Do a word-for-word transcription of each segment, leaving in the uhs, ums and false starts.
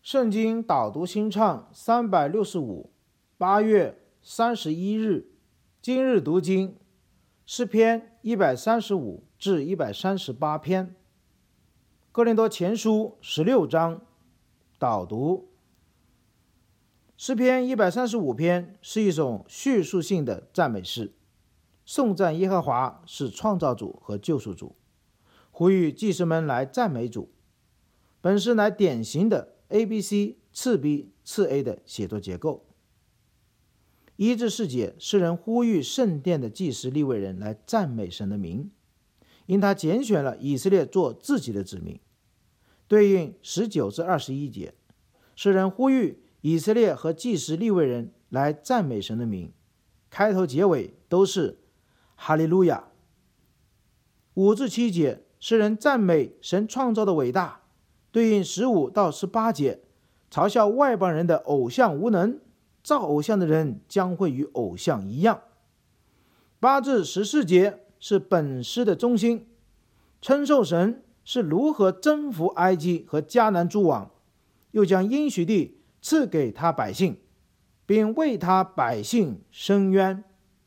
圣经导读新唱三百六十五，八月三十一日，今日读经诗篇一百三十五至一百三十八篇，哥林多前书十六章导读。诗篇一百三十五篇是一种叙述性的赞美诗，颂赞耶和华是创造主和救赎主，呼吁祭司们来赞美主。本诗乃典型的 A B C 次 B 次 A 的写作结构。一至四节，诗人呼吁圣殿的祭司利未人来赞美神的名，因他拣选了以色列做自己的子民。对应十九至二十一节，诗人呼吁以色列和祭司利未人来赞美神的名，开头结尾都是哈利路亚。五至七节，诗人赞美神创造的伟大。对应十五到十八节，嘲笑外邦人的偶像无能，造偶像的人将会与偶像一样。八至十四节是本诗的中心，称颂神是如何征服埃及和迦南诸王，又将应许地赐给他百姓，并为他百姓伸冤。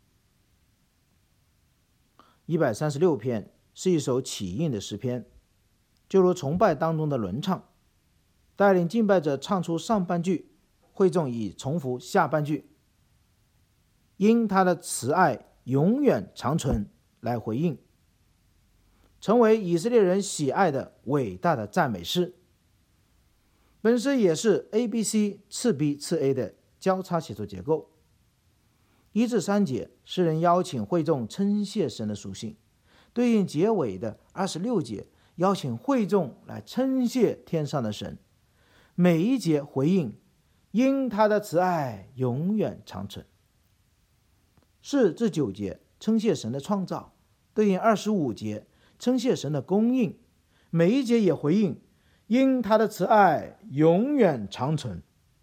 一百三十六篇是一首起应的诗篇，就如崇拜当中的轮唱，带领敬拜者唱出上半句，会众以重复下半句，因他的慈爱永远长存来回应，成为以色列人喜爱的伟大的赞美诗。本诗也是 A B C 次 B 次 A 的交叉写作结构。一至三节，诗人邀请会众称谢神的属性，对应结尾的二十六节，邀请会众来称谢天上的神。每一节回应因他的慈爱永远长存。四至九节称谢神的创造，对应二十五节称谢神的供应。每一节也回应因他的慈爱永远长存。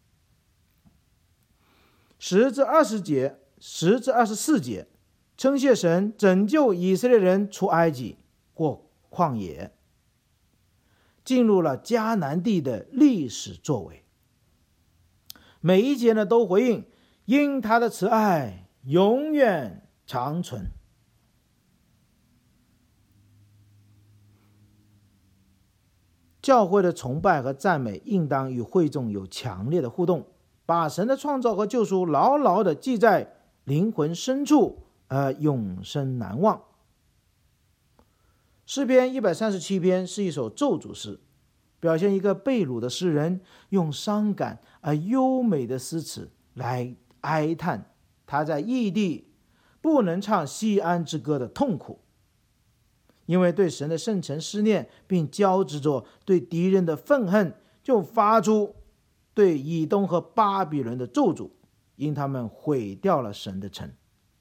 十至二十节十至二十四节称谢神拯救以色列人出埃及或旷野，进入了迦南地的历史作为。每一节呢都回应因他的慈爱永远长存。教会的崇拜和赞美应当与会众有强烈的互动，把神的创造和救赎牢牢地记在灵魂深处，而永生难忘。诗篇一百三十七篇是一首咒诅诗，表现一个被掳的诗人用伤感而优美的诗词来哀叹他在异地不能唱西安之歌的痛苦，因为对神的圣城思念，并交织着对敌人的愤恨，就发出对以东和巴比伦的咒诅，因他们毁掉了神的城。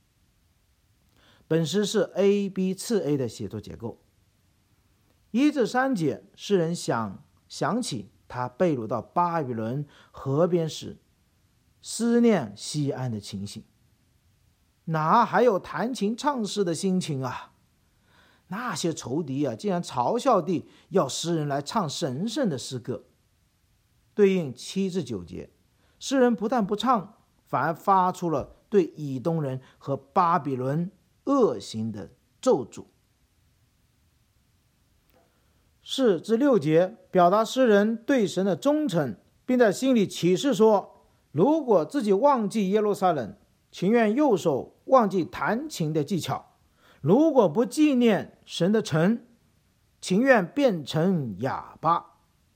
本诗是 A B 次 A 的写作结构。一至三节，诗人想想起他被掳到巴比伦河边时思念西安的情形，哪还有弹琴唱诗的心情啊？那些仇敌啊，竟然嘲笑地要诗人来唱神圣的诗歌。对应七至九节，诗人不但不唱，反而发出了对以东人和巴比伦恶行的咒诅。四至六节表达诗人对神的忠诚，并在心里起誓说，如果自己忘记耶路撒冷，情愿右手忘记弹琴的技巧；如果不纪念神的城，情愿变成哑巴。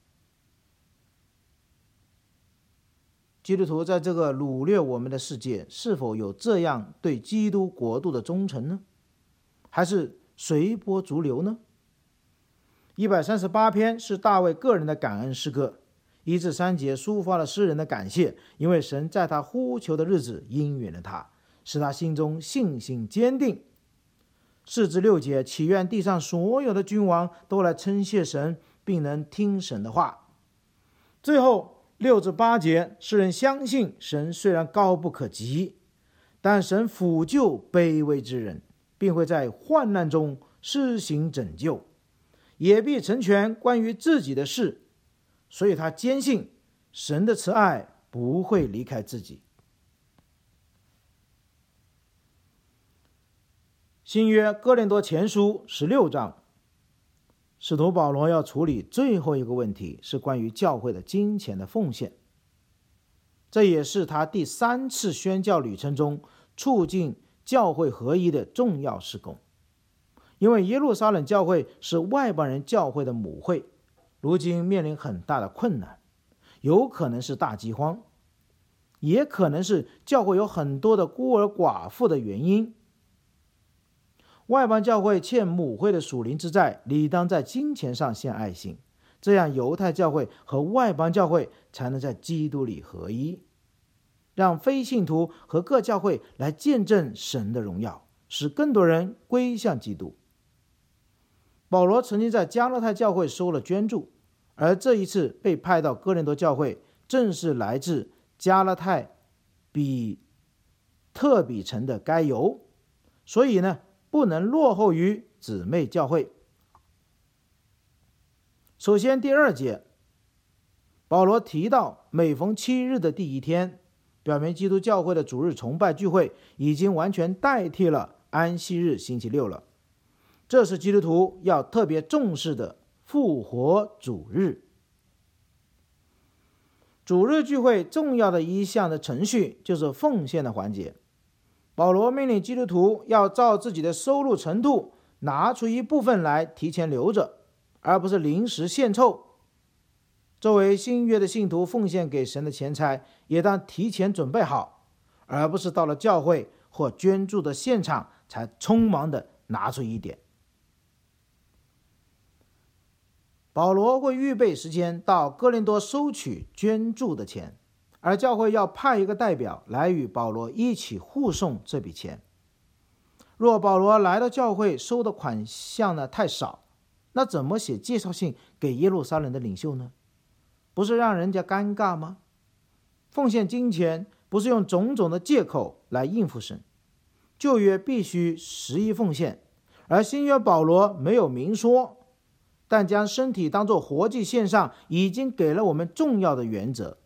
基督徒在这个掳掠我们的世界，是否有这样对基督国度的忠诚呢？还是随波逐流呢？一百三十八篇是大卫个人的感恩诗歌，一至三节抒发了诗人的感谢，因为神在他呼求的日子应允了他，使他心中信心坚定。四至六节祈愿地上所有的君王都来称谢神，并能听神的话。最后六至八节，诗人相信神虽然高不可及，但神抚救卑微之人，并会在患难中施行拯救，也必成全关于自己的事，所以他坚信神的慈爱不会离开自己。新约哥林多前书十六章，使徒保罗要处理最后一个问题，是关于教会的金钱的奉献。这也是他第三次宣教旅程中促进教会合一的重要事工。因为耶路撒冷教会是外邦人教会的母会，如今面临很大的困难，有可能是大饥荒，也可能是教会有很多的孤儿寡妇的原因。外邦教会欠母会的属灵之债，理当在金钱上献爱心，这样犹太教会和外邦教会才能在基督里合一，让非信徒和各教会来见证神的荣耀，使更多人归向基督。保罗曾经在加拉太教会收了捐助，而这一次被派到哥林多教会，正是来自加拉太比特比城的该犹，所以呢，不能落后于姊妹教会。首先第二节，保罗提到每逢七日的第一天，表明基督教会的主日崇拜聚会已经完全代替了安息日星期六了。这是基督徒要特别重视的复活主日。主日聚会重要的一项的程序就是奉献的环节。保罗命令基督徒要照自己的收入程度拿出一部分来提前留着，而不是临时献凑。作为新约的信徒，奉献给神的钱财也当提前准备好，而不是到了教会或捐助的现场才匆忙的拿出一点。保罗会预备时间到哥林多收取捐助的钱，而教会要派一个代表来与保罗一起护送这笔钱。若保罗来到教会收的款项呢太少，那怎么写介绍信给耶路撒冷的领袖呢？不是让人家尴尬吗？奉献金钱不是用种种的借口来应付神。旧约必须十一奉献，而新约保罗没有明说，但将身体当作活祭献上，已经给了我们重要的原则。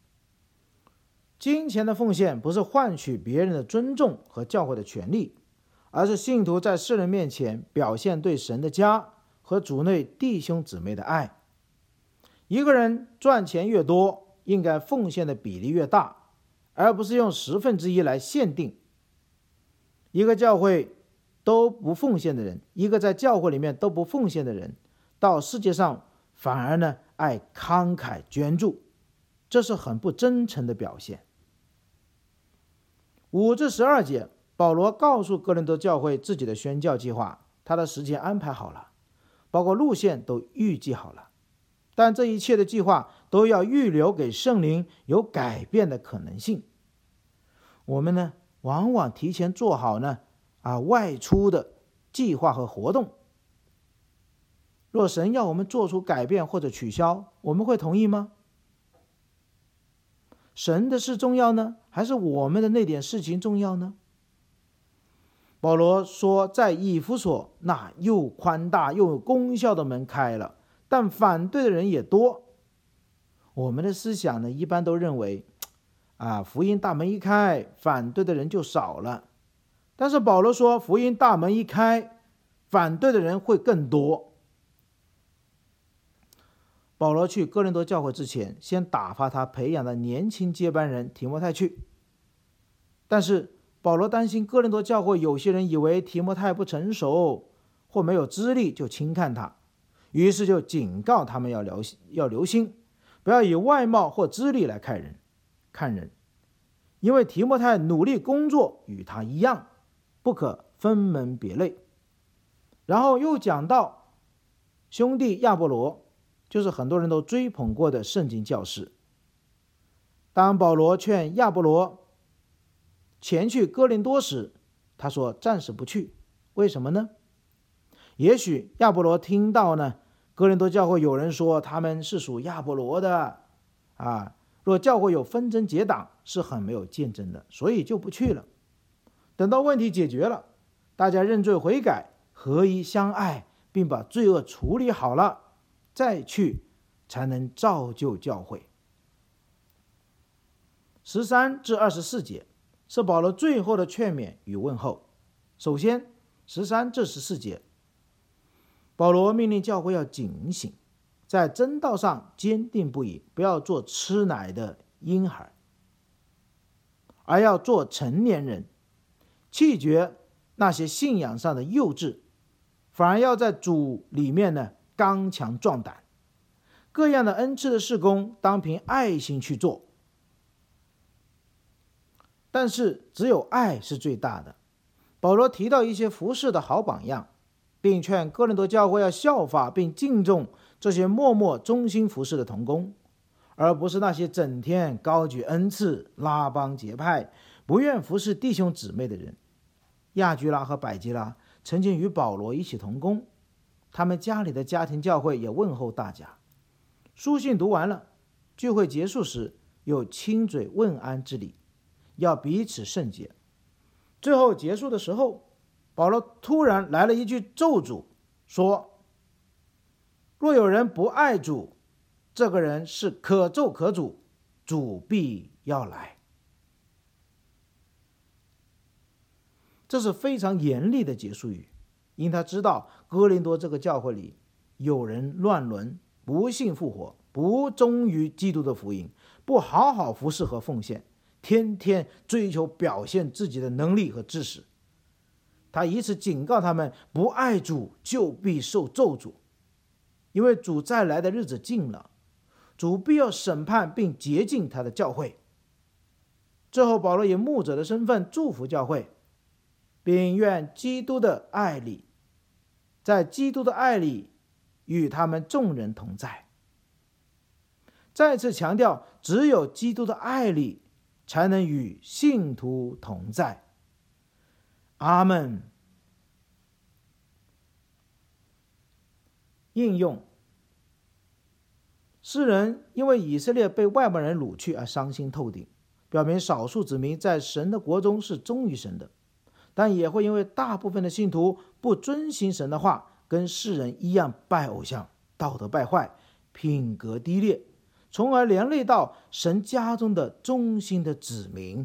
金钱的奉献不是换取别人的尊重和教会的权利，而是信徒在世人面前表现对神的家和主内弟兄姊妹的爱。一个人赚钱越多，应该奉献的比例越大，而不是用十分之一来限定。一个教会都不奉献的人，一个在教会里面都不奉献的人，到世界上反而呢爱慷慨捐助，这是很不真诚的表现。五至十二节，保罗告诉哥林多教会自己的宣教计划，他的时间安排好了，包括路线都预计好了，但这一切的计划都要预留给圣灵有改变的可能性。我们呢往往提前做好呢啊外出的计划和活动，若神要我们做出改变或者取消，我们会同意吗？神的事重要呢，还是我们的那点事情重要呢？保罗说，在以弗所那又宽大又有功效的门开了，但反对的人也多。我们的思想呢，一般都认为啊，福音大门一开，反对的人就少了。但是保罗说，福音大门一开，反对的人会更多。保罗去哥林多教会之前，先打发他培养的年轻接班人提摩太去。但是保罗担心哥林多教会有些人以为提摩太不成熟或没有资历，就轻看他，于是就警告他们要留要留心，不要以外貌或资历来看人看人，因为提摩太努力工作与他一样，不可分门别类。然后又讲到兄弟亚波罗，就是很多人都追捧过的圣经教师。当保罗劝亚波罗前去哥林多时，他说暂时不去。为什么呢？也许亚波罗听到呢哥林多教会有人说他们是属亚波罗的啊，若教会有纷争结党，是很没有见证的，所以就不去了。等到问题解决了，大家认罪悔改，合一相爱，并把罪恶处理好了，再去才能造就教会。 十三至二十四节是保罗最后的劝勉与问候。首先，十三至十四节，保罗命令教会要警醒，在真道上坚定不移，不要做吃奶的婴孩，而要做成年人，弃绝那些信仰上的幼稚，反而要在主里面呢刚强壮胆。各样的恩赐的事工当凭爱心去做，但是只有爱是最大的。保罗提到一些服事的好榜样，并劝哥林多教会要效法并敬重这些默默忠心服事的同工，而不是那些整天高举恩赐、拉帮结派、不愿服侍弟兄姊妹的人。亚居拉和百基拉曾经与保罗一起同工，他们家里的家庭教会也问候大家。书信读完了，聚会结束时有亲嘴问安之礼，要彼此圣洁。最后结束的时候，保罗突然来了一句咒诅，说：若有人不爱主，这个人是可咒可诅，主必要来。这是非常严厉的结束语，因他知道哥林多这个教会里有人乱伦，不信复活，不忠于基督的福音，不好好服侍和奉献，天天追求表现自己的能力和知识。他以此警告他们，不爱主就必受咒诅，因为主再来的日子近了，主必要审判并洁净他的教会。最后保罗以牧者的身份祝福教会，并愿基督的爱里，在基督的爱里与他们众人同在。再次强调，只有基督的爱里才能与信徒同在。阿们。应用：诗人因为以色列被外邦人掳去而伤心透顶，表明少数子民在神的国中是忠于神的，但也会因为大部分的信徒不遵行神的话，跟世人一样拜偶像，道德败坏，品格低劣，从而连累到神家中的忠心的子民。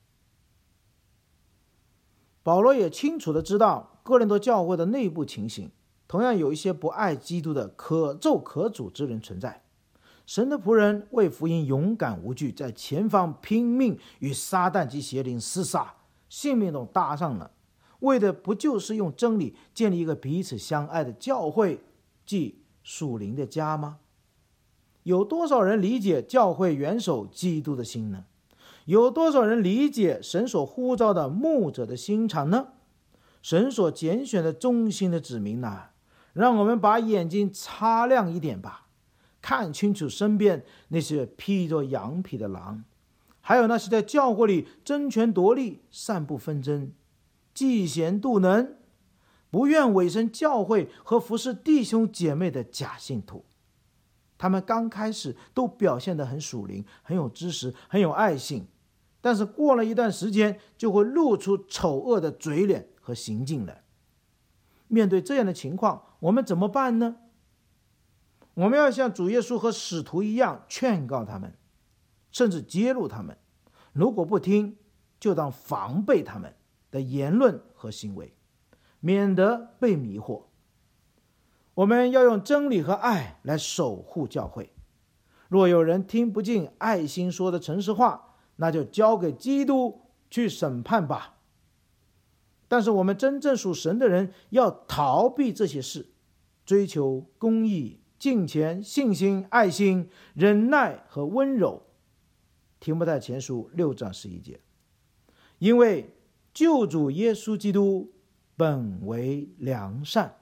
保罗也清楚地知道哥林多教会的内部情形，同样有一些不爱基督的可咒可诅之人存在。神的仆人为福音勇敢无惧，在前方拼命与撒旦及邪灵厮杀，性命都搭上了，为的不就是用真理建立一个彼此相爱的教会，即属灵的家吗？有多少人理解教会元首基督的心呢？有多少人理解神所呼召的牧者的心肠呢？神所拣选的忠心的子民啊，让我们把眼睛擦亮一点吧，看清楚身边那些披着羊皮的狼，还有那些在教会里争权夺利、散布纷争、嫉贤妒能、不愿委身教会和服侍弟兄姐妹的假信徒。他们刚开始都表现得很属灵，很有知识，很有爱心，但是过了一段时间就会露出丑恶的嘴脸和行径来。面对这样的情况，我们怎么办呢？我们要像主耶稣和使徒一样劝告他们，甚至揭露他们，如果不听，就当防备他们的言论和行为，免得被迷惑。我们要用真理和爱来守护教会。若有人听不进爱心说的诚实话，那就交给基督去审判吧。但是我们真正属神的人要逃避这些事，追求公义、敬虔、信心、爱心、忍耐和温柔。提摩太前书六章十一节。因为救主耶稣基督本为良善。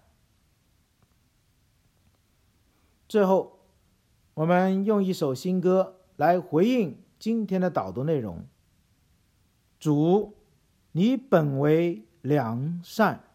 最后，我们用一首新歌来回应今天的导读内容。主，你本为良善。